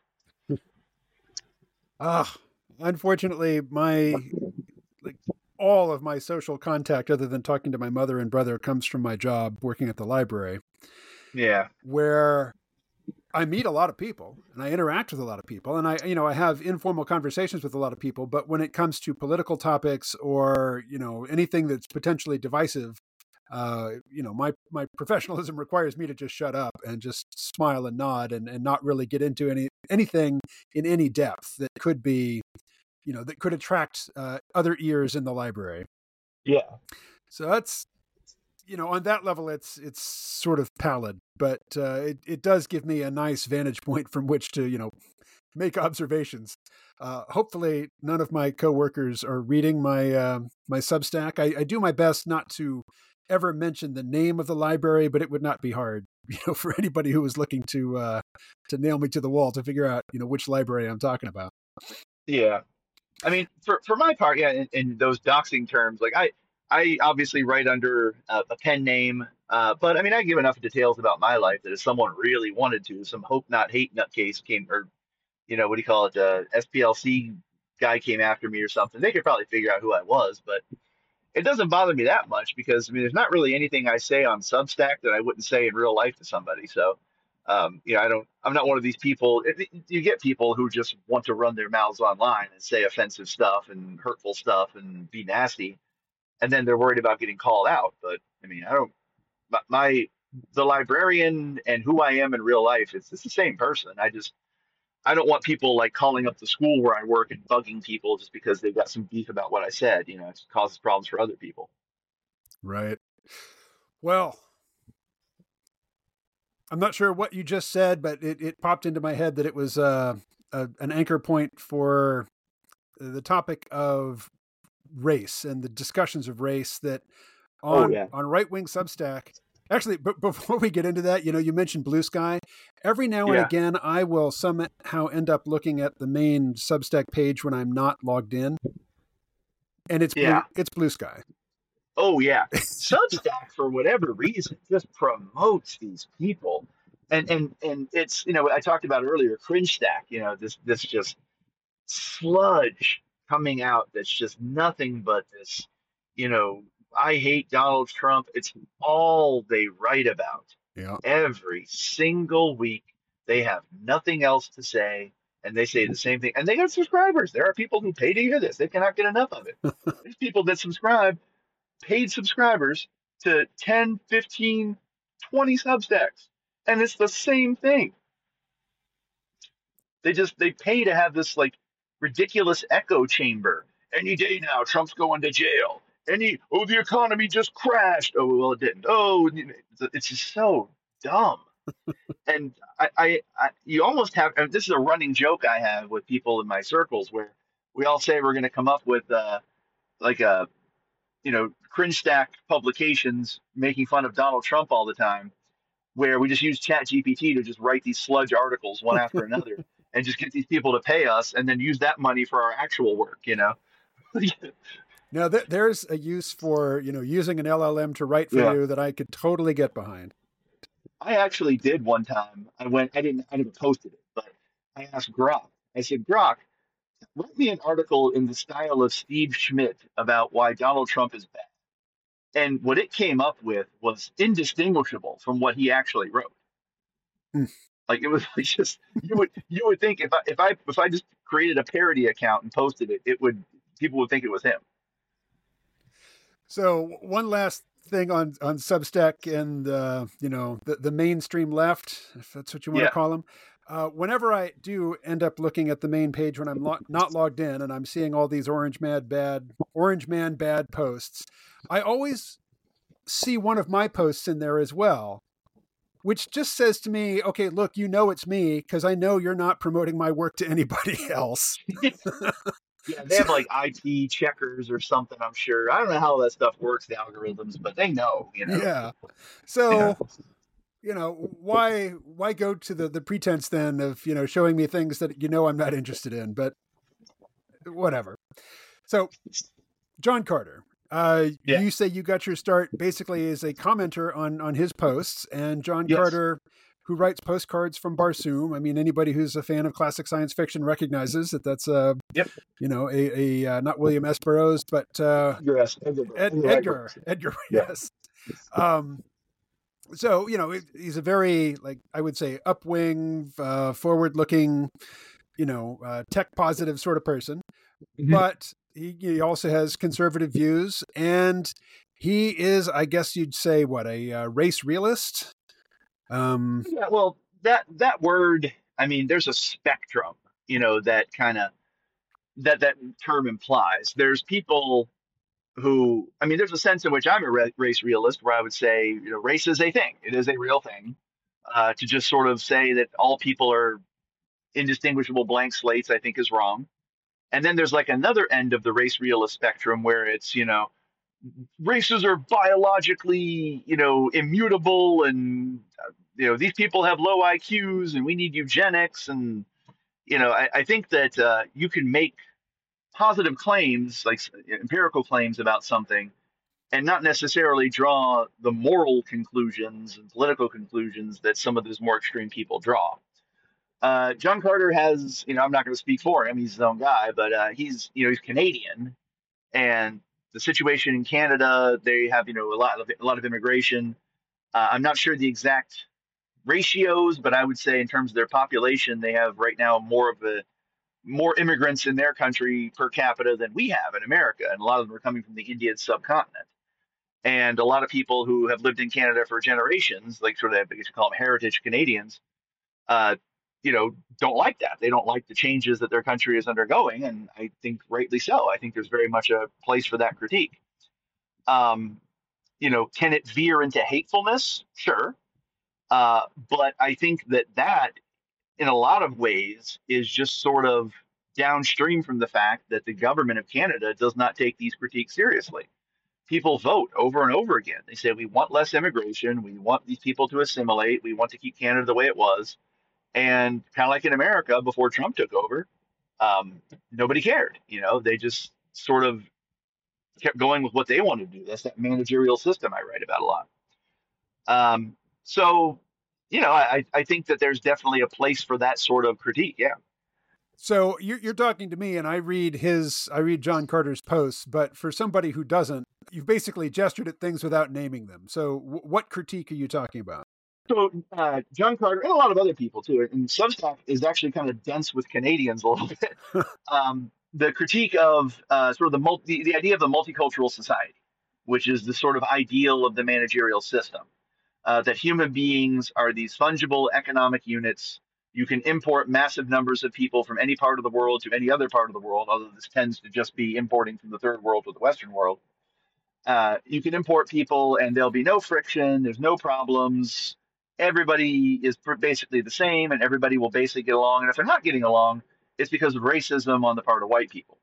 Ah, unfortunately, my like all of my social contact, other than talking to my mother and brother, comes from my job working at the library. Yeah, where I meet a lot of people and I interact with a lot of people and I, you know, I have informal conversations with a lot of people, but when it comes to political topics or, you know, anything that's potentially divisive, uh, you know, my, my professionalism requires me to just shut up and just smile and nod and, and not really get into any, anything in any depth that could be, you know, that could attract uh, other ears in the library. yeah. So that's, you know, on that level, it's it's sort of pallid, but uh, it it does give me a nice vantage point from which to, you know, make observations. Uh, hopefully, none of my coworkers are reading my uh, my Substack. I, I do my best not to ever mention the name of the library, but it would not be hard, you know, for anybody who was looking to uh, to nail me to the wall to figure out, you know, which library I'm talking about. Yeah. I mean, for for my part, yeah, in, in those doxing terms, like I I obviously write under a, a pen name, uh, but I mean, I give enough details about my life that if someone really wanted to, some hope not hate nutcase came, or you know, what do you call it, uh, S P L C guy came after me or something, they could probably figure out who I was, but it doesn't bother me that much because I mean, there's not really anything I say on Substack that I wouldn't say in real life to somebody. So, um, you know, I don't, I'm not one of these people. It, it- you get people who just want to run their mouths online and say offensive stuff and hurtful stuff and be nasty, and then they're worried about getting called out. But I mean, I don't, my, my the librarian and who I am in real life, it's, it's the same person. I just, I don't want people like calling up the school where I work and bugging people just because they've got some beef about what I said. You know, it causes problems for other people. Right. Well, I'm not sure what you just said, but it, it popped into my head that it was uh, a, an anchor point for the topic of race and the discussions of race that Oh on yeah, on right wing Substack. Actually, but before we get into that, you know, you mentioned Blue Sky. Every now and yeah, again, I will somehow end up looking at the main Substack page when I'm not logged in, and it's yeah. blue. It's Blue Sky. Oh yeah. Substack, for whatever reason, just promotes these people, and and and it's you know I talked about earlier, cringe stack. You know this this just sludge coming out that's just nothing but this. You know I hate Donald Trump. It's all they write about Yeah. every single week. They have nothing else to say, and they say the same thing. And they got subscribers. There are people who pay to hear this. They cannot get enough of it. There's people that subscribe, paid subscribers to ten, fifteen, twenty Substacks. And it's the same thing. They just they pay to have this like ridiculous echo chamber. Any day now, Trump's going to jail. Any oh the economy just crashed. Oh well it didn't. Oh it's just so dumb. And I, I, I you almost have and this is a running joke I have with people in my circles where we all say we're going to come up with uh, like a you know, cringe stack publications making fun of Donald Trump all the time, where we just use Chat G P T to just write these sludge articles one after another and just get these people to pay us and then use that money for our actual work, you know? Now, th- there's a use for, you know, using an L L M to write for Yeah. you that I could totally get behind. I actually did one time. I went, I didn't, I never posted it, but I asked Grok. I said, Grok, write me an article in the style of Steve Schmidt about why Donald Trump is bad. And what it came up with was indistinguishable from what he actually wrote. Mm. Like it was like just you would you would think if I if I if I just created a parody account and posted it, it would people would think it was him. So one last thing on, on Substack and, uh, you know, the, the mainstream left, if that's what you want to Yeah. call them. Uh, whenever I do end up looking at the main page when I'm lo- not logged in and I'm seeing all these Orange Man bad, Orange Man bad posts, I always see one of my posts in there as well, which just says to me, okay, look, you know it's me because I know you're not promoting my work to anybody else. Yeah, they have like I P checkers or something, I'm sure. I don't know how that stuff works, the algorithms, but they know, you know. Yeah. Yeah. So, you know, why why go to the the pretense then of, you know, showing me things that you know I'm not interested in, but whatever. So, John Carter, uh, Yeah. you say you got your start basically as a commenter on on his posts, and John Yes. Carter, who writes postcards from Barsoom. I mean, anybody who's a fan of classic science fiction recognizes that that's uh, Yep. you know, a, a uh, not William S. Burroughs, but uh, Edgar S. Edgar, Ed, Edgar Wright Edgar, Burroughs. Edgar, Yeah. yes. Um, so you know, it, he's a very like I would say upwing, uh, forward-looking, you know, uh, tech positive sort of person, Mhm. but he, he also has conservative views, and he is, I guess you'd say, what a uh, race realist. Um, Yeah, well, that that word, I mean, there's a spectrum, you know, that kind of that that term implies. There's people who, I mean, there's a sense in which I'm a ra- race realist where I would say, you know, race is a thing. It is a real thing. Uh, to just sort of say that all people are indistinguishable blank slates, I think is wrong. And then there's like another end of the race realist spectrum where it's, you know, races are biologically, you know, immutable and, uh, you know, these people have low I Qs and we need eugenics. And, you know, I, I think that uh, you can make positive claims, like empirical claims about something, and not necessarily draw the moral conclusions and political conclusions that some of those more extreme people draw. Uh, John Carter has, you know, I'm not going to speak for him; he's his own guy, but uh, he's, you know, he's Canadian, and the situation in Canada, they have, you know, a lot of a lot of immigration. Uh, I'm not sure the exact ratios, but I would say in terms of their population, they have right now more of a more immigrants in their country per capita than we have in America, and a lot of them are coming from the Indian subcontinent. And a lot of people who have lived in Canada for generations, like sort of, I guess you call them heritage Canadians, uh, you know, don't like that. They don't like the changes that their country is undergoing, and I think rightly so. I think there's very much a place for that critique. Um, you know, can it veer into hatefulness? Sure, uh, but I think that that, in a lot of ways, is just sort of downstream from the fact that the government of Canada does not take these critiques seriously. People vote over and over again. They say, we want less immigration. We want these people to assimilate. We want to keep Canada the way it was. And kind of like in America before Trump took over, um, nobody cared. You know, they just sort of kept going with what they wanted to do. That's that managerial system I write about a lot. Um, so, you know, I, I think that there's definitely a place for that sort of critique. Yeah. So you're, you're talking to me, and I read his, I read John Carter's posts. But for somebody who doesn't, you've basically gestured at things without naming them. So w- what critique are you talking about? So uh, John Carter and a lot of other people too, and Substack is actually kind of dense with Canadians a little bit. Um, the critique of uh, sort of the, multi, the idea of the multicultural society, which is the sort of ideal of the managerial system, uh, that human beings are these fungible economic units. You can import massive numbers of people from any part of the world to any other part of the world, although this tends to just be importing from the third world to the Western world. Uh, you can import people and there'll be no friction, there's no problems. Everybody is basically the same and everybody will basically get along. And if they're not getting along, it's because of racism on the part of white people.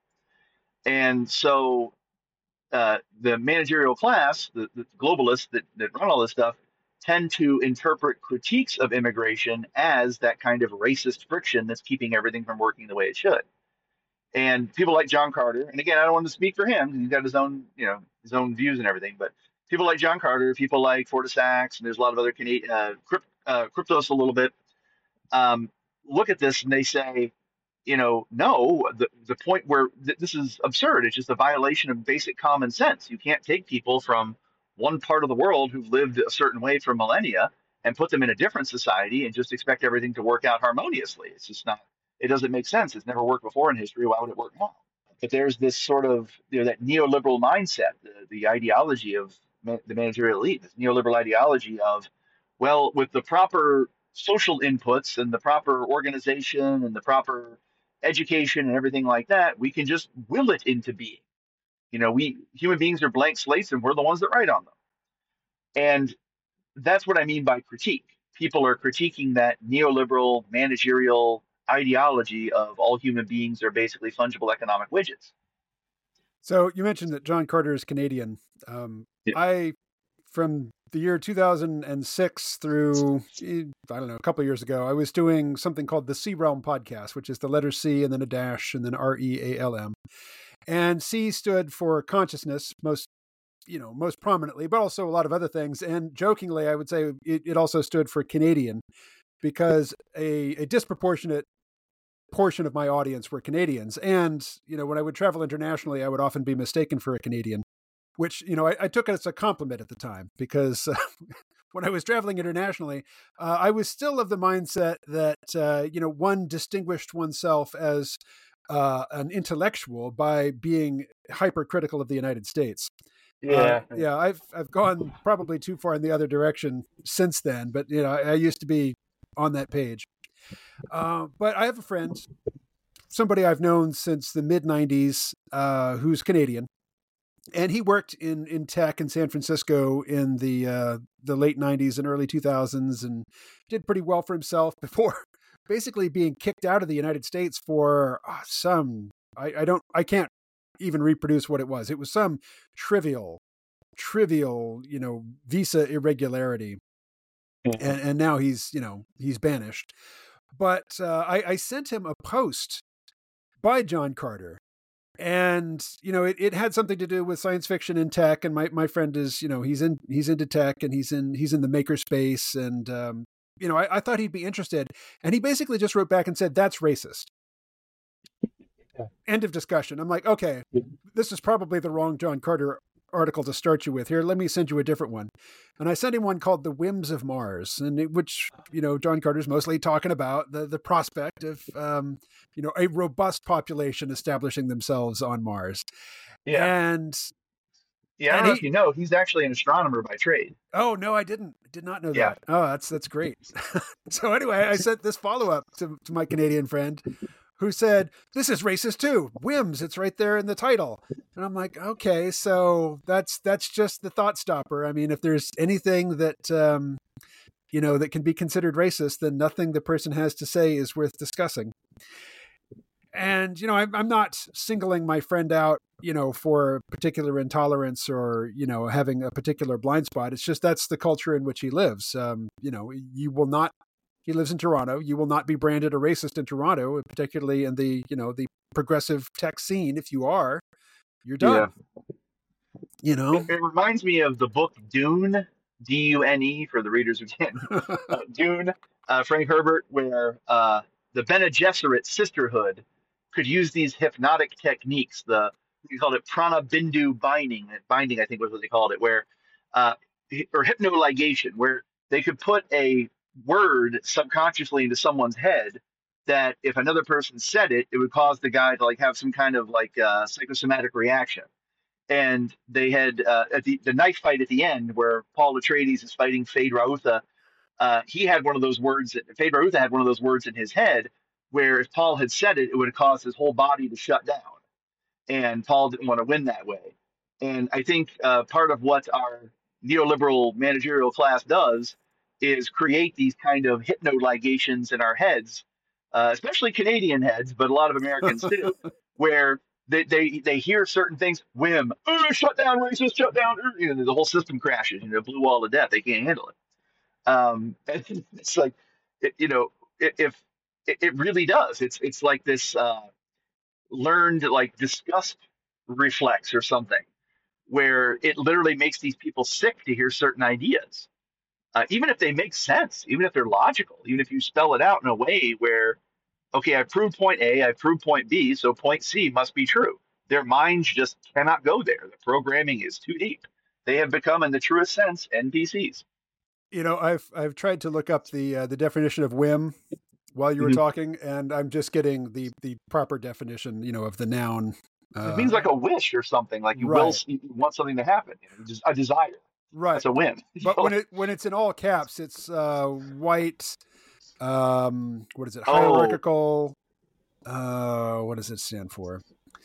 And so uh, the managerial class, the, the globalists that, that run all this stuff, tend to interpret critiques of immigration as that kind of racist friction that's keeping everything from working the way it should. And people like John Carter, and again, I don't want to speak for him; he's got his own, you know, his own views and everything. But people like John Carter, people like Fortis Sachs, and there's a lot of other Canadian uh, crypt, uh, cryptos a little bit. Um, look at this and they say, you know, no, the the point where th- this is absurd. It's just a violation of basic common sense. You can't take people from one part of the world who've lived a certain way for millennia and put them in a different society and just expect everything to work out harmoniously. It's just not. It doesn't make sense. It's never worked before in history. Why would it work now? But there's this sort of, you know, that neoliberal mindset, the, the ideology of ma- the managerial elite, this neoliberal ideology of, well, with the proper social inputs and the proper organization and the proper education and everything like that, we can just will it into being. You know, we human beings are blank slates and we're the ones that write on them. And that's what I mean by critique. People are critiquing that neoliberal managerial ideology of all human beings are basically fungible economic widgets. So you mentioned that John Carter is Canadian. Um, Yeah. I, from the year two thousand six through, I don't know, a couple of years ago, I was doing something called the C Realm podcast, which is the letter C and then a dash and then R E A L M. And C stood for consciousness, most, you know, most prominently, but also a lot of other things. And jokingly, I would say it, it also stood for Canadian because a, a disproportionate portion of my audience were Canadians. And, you know, when I would travel internationally, I would often be mistaken for a Canadian, which, you know, I, I took it as a compliment at the time because uh, when I was traveling internationally, uh, I was still of the mindset that, uh, you know, one distinguished oneself as uh, an intellectual by being hypercritical of the United States. Uh, Yeah. yeah, I've I've gone probably too far in the other direction since then, but you know, I, I used to be on that page. Uh, but I have a friend, somebody I've known since the mid nineties, uh, who's Canadian. and he worked in in tech in San Francisco in the uh, the late nineties and early two thousands, and did pretty well for himself before basically being kicked out of the United States for uh, some I, I don't I can't even reproduce what it was. It was some trivial trivial you know visa irregularity, Mhm. and and now he's you know he's banished. But uh, I, I sent him a post by John Carter. And, you know, it, it had something to do with science fiction and tech. And my, my friend is, you know, he's in, he's into tech, and he's in, he's in the maker space. And, um, you know, I, I thought he'd be interested. And he basically just wrote back and said, that's racist. Yeah. End of discussion. I'm like, okay, this is probably the wrong John Carter article to start you with. Here, let me send you a different one. And I sent him one called The Whims of Mars, and it, which, you know, John Carter's mostly talking about the, the prospect of, um, you know, a robust population establishing themselves on Mars. Yeah. And Yeah, I don't and know he, if you know, he's actually an astronomer by trade. oh no, I didn't, did not know Yeah. that. Oh, that's, that's great. So anyway, I sent this follow-up to, to my Canadian friend, who said, this is racist too. Whims, it's right there in the title. And I'm like, okay, so that's that's just the thought stopper. I mean, if there's anything that, um, you know, that can be considered racist, then nothing the person has to say is worth discussing. And, you know, I'm, I'm not singling my friend out, you know, for particular intolerance or, you know, having a particular blind spot. It's just that's the culture in which he lives. Um, you know, you will not He lives in Toronto. You will not be branded a racist in Toronto, particularly in the, you know, the progressive tech scene. If you are, you're done. Yeah. You know, It, it reminds me of the book Dune, D U N E for the readers who can't. Uh, Dune, uh, Frank Herbert, where uh, the Bene Gesserit sisterhood could use these hypnotic techniques. The we called it prana bindu binding. Binding, I think, was what they called it, where uh, or hypnoligation, where they could put a word subconsciously into someone's head that if another person said it, it would cause the guy to like have some kind of like uh, psychosomatic reaction. And they had uh, at the, the knife fight at the end where Paul Atreides is fighting Fade Rautha. Uh, he had one of those words. Fade Rautha had one of those words in his head where if Paul had said it, it would have caused his whole body to shut down. And Paul didn't want to win that way. And I think uh, part of what our neoliberal managerial class does is create these kind of hypno-ligations in our heads, uh, especially Canadian heads, but a lot of Americans too, where they, they, they hear certain things, whim, oh, shut down, racist, shut down, you know, the whole system crashes, you know, blue wall of death, they can't handle it. Um, and it's like, it, you know, if it, it really does, it's it's like this uh, learned like disgust reflex or something, where it literally makes these people sick to hear certain ideas. Uh, even if they make sense, even if they're logical, even if you spell it out in a way where, okay, I proved point A, I proved point B, so point C must be true. Their minds just cannot go there. The programming is too deep. They have become, in the truest sense, N P Cs. you know, I've I've tried to look up the uh, the definition of whim while you were Mhm. talking, and I'm just getting the the proper definition, you know, of the noun. Uh, It means like a wish or something, like you will, right, you want something to happen, you know, just a desire. right. That's a whim. But when it when it's in all caps, it's uh, white. Um, what is it? Oh, Hierarchical. Uh, what does it stand for?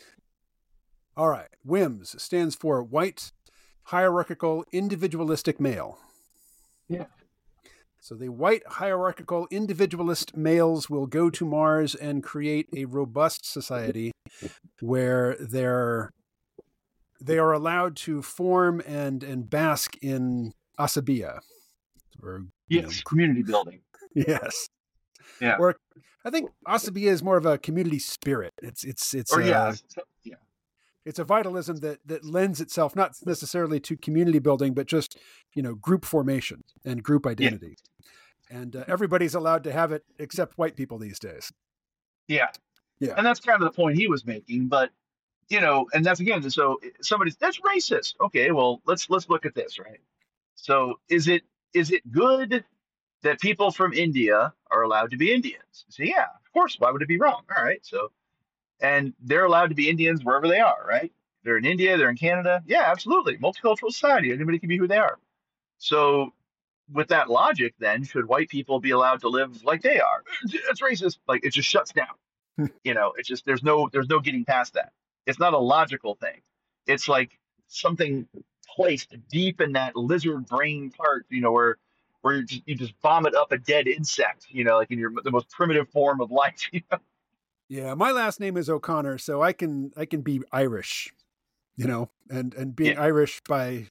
All right, whims stands for white, hierarchical, individualistic male. yeah. So the white, hierarchical, individualist males will go to Mars and create a robust society where they're they are allowed to form and and bask in asabiya, or you know, Yes, community building. yes, Yeah. or I think asabiya is more of a community spirit. It's it's it's Or a yeah, so- yeah. it's a vitalism that that lends itself not necessarily to community building, but just you know group formation and group Yeah. identity. And uh, everybody's allowed to have it except white people these days. Yeah. Yeah. And that's kind of the point he was making, but you know, and that's again, so somebody's that's racist. Okay, well, let's let's look at this, right? So is it is it good that people from India are allowed to be Indians? So yeah, of course. Why would it be wrong? All right, so and they're allowed to be Indians wherever they are, right? They're in India, they're in Canada. Yeah, absolutely. Multicultural society. Anybody can be who they are. So with that logic, then should white people be allowed to live like they are? That's racist. Like it just shuts down. You know, it's just there's no there's no getting past that. It's not a logical thing. It's like something placed deep in that lizard brain part, you know, where where you just, you just vomit up a dead insect, you know, like in your the most primitive form of life. You know? Yeah, my last name is O'Connor, so I can I can be Irish, you know, and and being Yeah, Irish by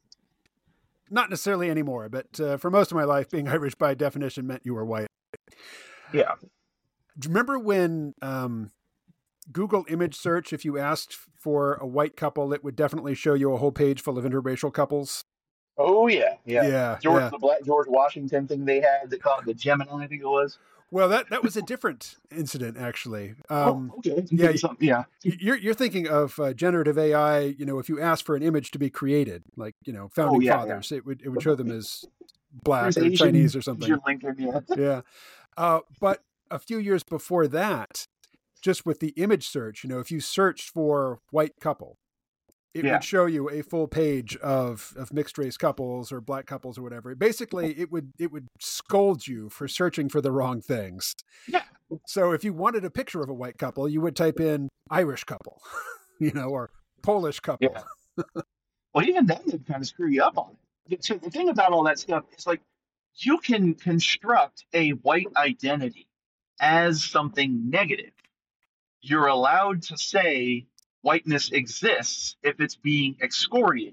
not necessarily anymore, but uh, for most of my life, being Irish by definition meant you were white. yeah. Do you remember when um, Google image search, if you asked for a white couple, it would definitely show you a whole page full of interracial couples? Oh yeah, yeah. Yeah, George yeah. the Black George Washington thing they had, they called it the Gemini, I think it was. Well, that that was a different incident, actually. Oh, Um, okay. I'm yeah, thinking something. Yeah. you're you're thinking of uh, generative A I. You know, if you ask for an image to be created, like you know, Oh founding yeah, yeah. fathers, it would it would show them as black Here's or Asian Chinese or something. Asian Lincoln. Yeah. Yeah, uh, but a few years before that, just with the image search, you know, if you searched for white couple, it Yeah. would show you a full page of of mixed race couples or black couples or whatever. Basically, it would it would scold you for searching for the wrong things. Yeah. So if you wanted a picture of a white couple, you would type in Irish couple, you know, or Polish couple. Yeah. Well, even then, they kind of screw you up on it. So the thing about all that stuff is like you can construct a white identity as something negative. You're allowed to say whiteness exists if it's being excoriated.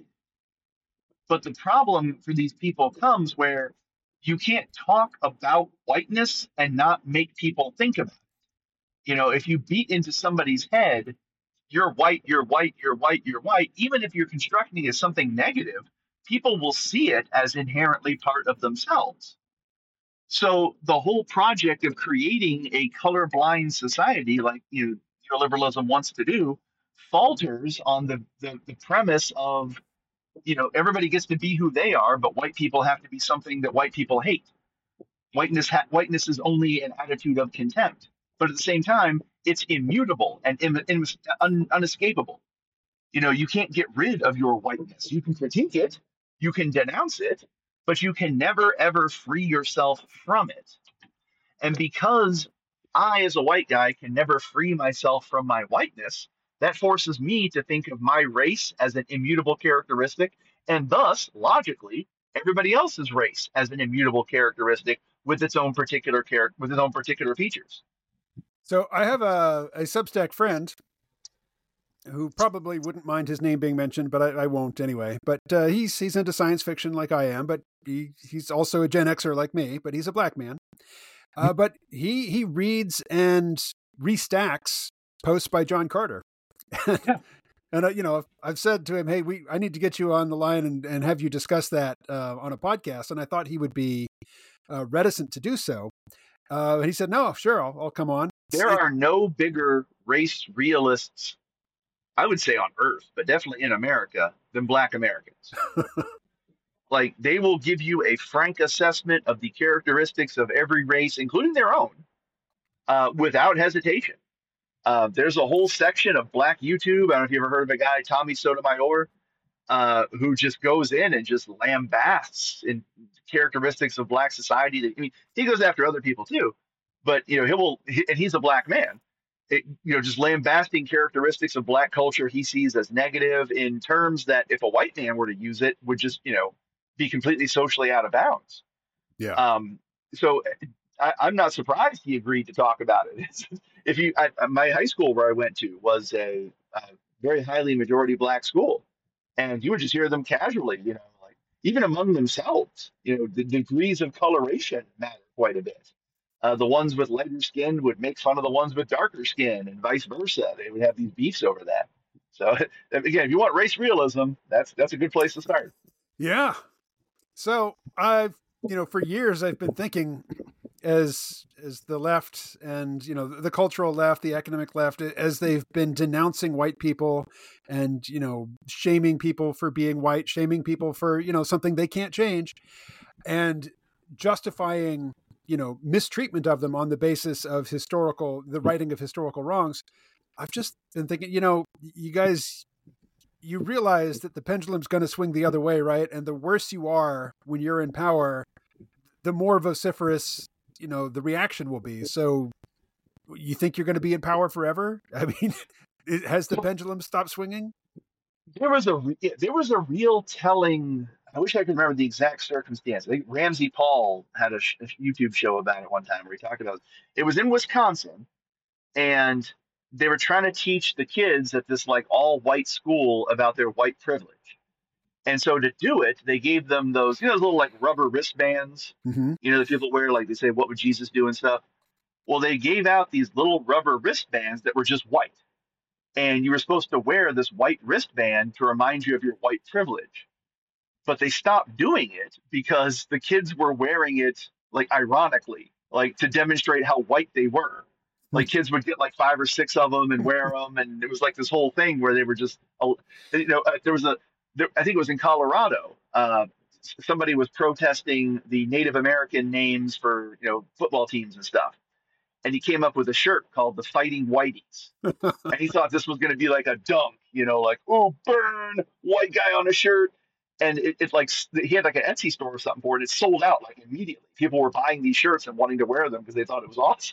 But the problem for these people comes where you can't talk about whiteness and not make people think about it. You know, if you beat into somebody's head, you're white, you're white, you're white, you're white, even if you're constructing it as something negative, people will see it as inherently part of themselves. So the whole project of creating a colorblind society like you know, neoliberalism wants to do falters on the, the, the premise of, you know, everybody gets to be who they are, but white people have to be something that white people hate. Whiteness, ha- whiteness is only an attitude of contempt, but at the same time, it's immutable and in, in, un, unescapable. You know, you can't get rid of your whiteness. You can critique it, you can denounce it, but you can never ever free yourself from it. And because I, as a white guy, can never free myself from my whiteness, that forces me to think of my race as an immutable characteristic, and thus, logically, everybody else's race as an immutable characteristic with its own particular char- with its own particular features. So I have a, a Substack friend who probably wouldn't mind his name being mentioned, but I, I won't anyway. But uh, he's he's into science fiction like I am, but he, he's also a Gen Xer like me, but he's a black man. Uh, but he he reads and restacks posts by John Carter. Yeah. And, uh, you know, I've said to him, hey, we I need to get you on the line and, and have you discuss that uh, on a podcast. And I thought he would be uh, reticent to do so. Uh, he said, no, sure, I'll, I'll come on. There are no bigger race realists, I would say on Earth, but definitely in America, than Black Americans. Like they will give you a frank assessment of the characteristics of every race, including their own, uh, without hesitation. Uh, there's a whole section of Black YouTube. I don't know if you ever heard of a guy, Tommy Sotomayor, uh, who just goes in and just lambasts in characteristics of Black society. That, I mean, he goes after other people too, but you know, he will, he, and he's a Black man. It, you know, just lambasting characteristics of Black culture he sees as negative in terms that if a white man were to use it, would just you know be completely socially out of bounds. Yeah. Um, so I, I'm not surprised he agreed to talk about it. if you, I, my high school where I went to was a, a very highly majority Black school, and you would just hear them casually, you know, like even among themselves, you know, the degrees of coloration matter quite a bit. Uh, the ones with lighter skin would make fun of the ones with darker skin, and vice versa. They would have these beefs over that. So again, if you want race realism, that's that's a good place to start. Yeah. So I've, you know, for years I've been thinking as as the left and, you know, the cultural left, the academic left, as they've been denouncing white people and, you know, shaming people for being white, shaming people for, you know, something they can't change, and justifying, you know, mistreatment of them on the basis of historical, the righting of historical wrongs. I've just been thinking, you know, you guys, you realize that the pendulum's going to swing the other way, right? And the worse you are when you're in power, the more vociferous, you know, the reaction will be. So you think you're going to be in power forever? I mean, has the pendulum stopped swinging? There was a re- yeah, there was a real telling. I wish I could remember the exact circumstance. I think Ramsey Paul had a, sh- a YouTube show about it one time where he talked about it. It was in Wisconsin, and they were trying to teach the kids at this like all white school about their white privilege. And so to do it, they gave them those, you know, those little like rubber wristbands, Mm-hmm. you know, that people wear, like they say, "What would Jesus do?" and stuff. Well, they gave out these little rubber wristbands that were just white, and you were supposed to wear this white wristband to remind you of your white privilege. But they stopped doing it because the kids were wearing it like ironically, like to demonstrate how white they were. Like kids would get like five or six of them and wear them, and it was like this whole thing where they were just, uh, you know, uh, there was a, there, I think it was in Colorado. Uh, somebody was protesting the Native American names for you know football teams and stuff, and he came up with a shirt called the Fighting Whiteys. And he thought this was going to be like a dunk, you know, like, oh, burn, white guy on a shirt. And it, it's like he had like an Etsy store or something for it. It sold out like immediately. People were buying these shirts and wanting to wear them because they thought it was awesome.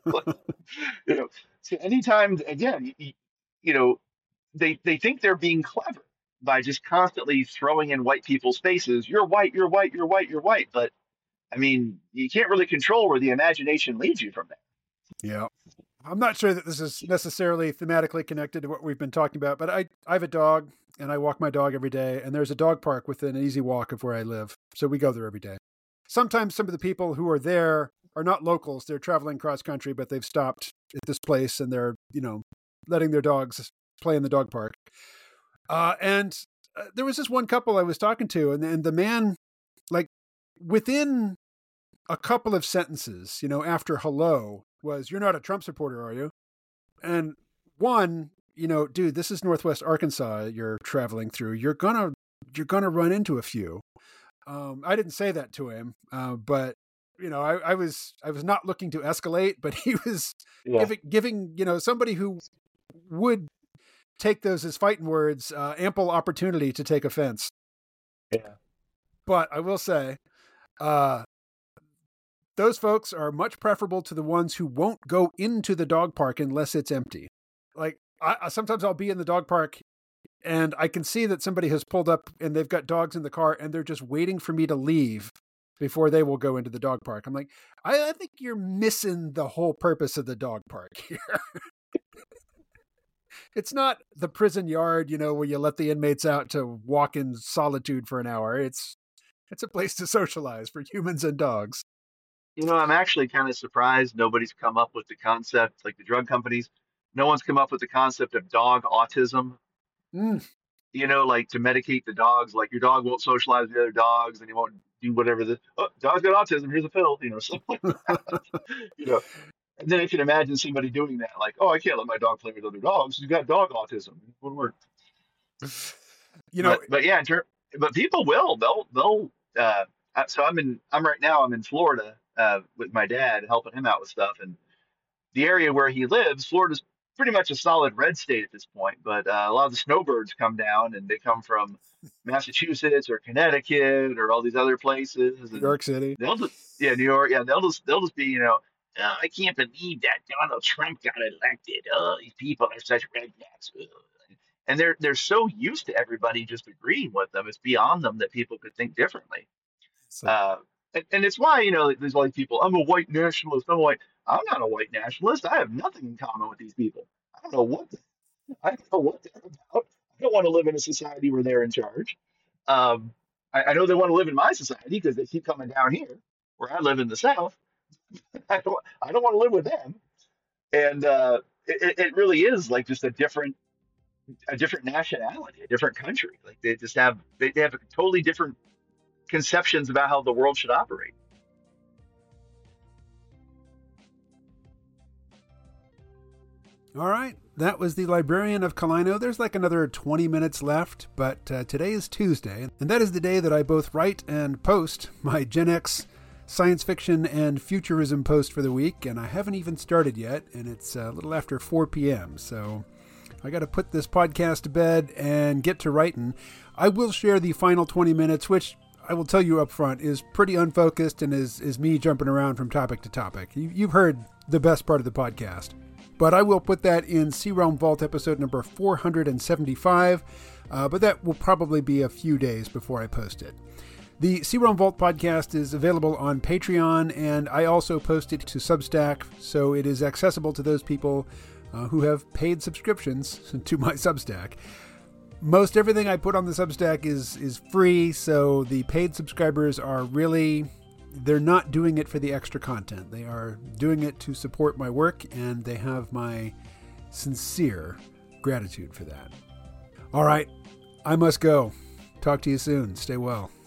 you know, so anytime, again, you, you know, they, they think they're being clever by just constantly throwing in white people's faces. You're white, you're white, you're white, you're white. But I mean, you can't really control where the imagination leads you from there. Yeah. I'm not sure that this is necessarily thematically connected to what we've been talking about, but I, I have a dog and I walk my dog every day, and there's a dog park within an easy walk of where I live. So we go there every day. Sometimes some of the people who are there are not locals. They're traveling cross country, but they've stopped at this place and they're, you know, letting their dogs play in the dog park. Uh, and uh, there was this one couple I was talking to, and, and the man, like within a couple of sentences, you know, after hello, was, "You're not a Trump supporter, are you?" And one, you know, dude, this is Northwest Arkansas you're traveling through. You're gonna, you're gonna run into a few. Um, I didn't say that to him, uh, but you know, I, I was, I was not looking to escalate, but he was Yeah. giving, giving, you know, somebody who would take those as fighting words, uh, ample opportunity to take offense. Yeah. But I will say, uh, those folks are much preferable to the ones who won't go into the dog park unless it's empty. Like I, I sometimes I'll be in the dog park and I can see that somebody has pulled up and they've got dogs in the car and they're just waiting for me to leave before they will go into the dog park. I'm like, I, I think you're missing the whole purpose of the dog park here. It's not the prison yard, you know, where you let the inmates out to walk in solitude for an hour. It's, it's a place to socialize for humans and dogs. You know, I'm actually kind of surprised nobody's come up with the concept, like the drug companies, no one's come up with the concept of dog autism. Mm. You know, like to medicate the dogs, like your dog won't socialize with the other dogs and he won't do whatever the, oh, dog's got autism, here's a pill, you know, something like that. You know, and then I can imagine somebody doing that, like, oh, I can't let my dog play with other dogs. He's got dog autism. It wouldn't work. You know, but, but yeah, in ter- but people will, they'll, they'll, uh, uh, so I'm in, I'm right now, I'm in Florida uh, with my dad, helping him out with stuff. And the area where he lives, Florida's pretty much a solid red state at this point, but uh, a lot of the snowbirds come down and they come from Massachusetts or Connecticut or all these other places. New And York City. they'll just, yeah, New York, yeah, they'll just, they'll just be, you know, oh, I can't believe that Donald Trump got elected. Oh, these people are such rednecks. Ugh. And they're they're so used to everybody just agreeing with them. It's beyond them that people could think differently. So, Uh, and, and it's why, you know, like, there's all these people, I'm a white nationalist. I'm like, I'm not a white nationalist. I have nothing in common with these people. I don't know what, I don't know what they're about. I don't want to live in a society where they're in charge. Um, I, I know they want to live in my society because they keep coming down here where I live in the South. I don't, I don't want to live with them. And uh, it, it really is like just a different, a different nationality, a different country. Like they just have, they, they have a totally different conceptions about how the world should operate. all right. That was the Librarian of Kalino. There's like another twenty minutes left, but uh, today is Tuesday, and that is the day that I both write and post my Gen X science fiction and futurism post for the week, and I haven't even started yet, and it's a little after four p.m., so I got to put this podcast to bed and get to writing. I will share the final twenty minutes, which I will tell you up front is pretty unfocused and is, is me jumping around from topic to topic. You, you've heard the best part of the podcast. But I will put that in C-Realm Vault episode number four hundred seventy-five. uh, but that will probably be a few days before I post it. The C ROM Vault podcast is available on Patreon, and I also post it to Substack, so it is accessible to those people uh, who have paid subscriptions to my Substack. Most everything I put on the Substack is is free, so the paid subscribers are really, they're not doing it for the extra content. They are doing it to support my work, and they have my sincere gratitude for that. All right, I must go. Talk to you soon. Stay well.